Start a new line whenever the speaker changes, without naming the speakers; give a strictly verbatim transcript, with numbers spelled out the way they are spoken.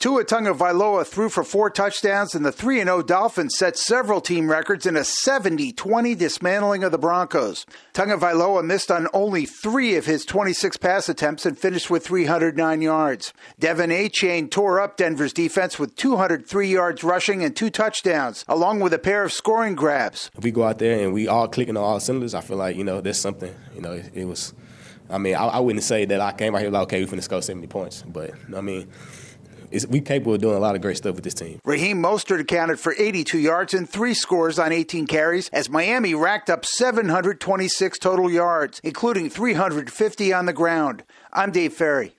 Tua Tagovailoa threw for four touchdowns, and the three and oh Dolphins set several team records in a seventy twenty dismantling of the Broncos. Tagovailoa missed on only three of his twenty-six pass attempts and finished with three hundred nine yards. Devin Achane tore up Denver's defense with two hundred three yards rushing and two touchdowns, along with a pair of scoring grabs.
If we go out there and we all clicking on all cylinders, I feel like, you know, there's something, you know, it, it was, I mean, I, I wouldn't say that I came out here like, okay, we're finna score seventy points, but, I mean, It's, we capable of doing a lot of great stuff with this team.
Raheem Mostert accounted for eighty-two yards and three scores on eighteen carries as Miami racked up seven hundred twenty-six total yards, including three hundred fifty on the ground. I'm Dave Ferry.